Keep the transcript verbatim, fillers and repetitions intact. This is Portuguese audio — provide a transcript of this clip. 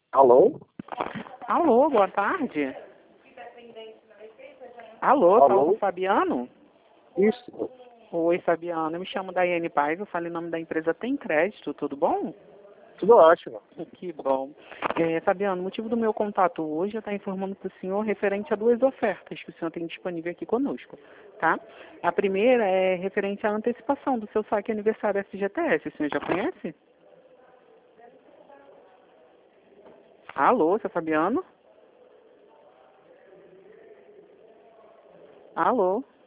Alô? Alô, boa tarde. Alô, Alô? fala com o Fabiano? Isso. Oi, Fabiano, eu me chamo Daiane Paz, eu falo em nome da empresa Tem Crédito, tudo bom? Tudo ótimo. Que bom. É, Fabiano, o motivo do meu contato hoje é estar informando para o senhor referente a duas ofertas que o senhor tem disponível aqui conosco, tá? A primeira é referente à antecipação do seu saque aniversário F G T S, o senhor já conhece? Alô, seu Fabiano? Alô?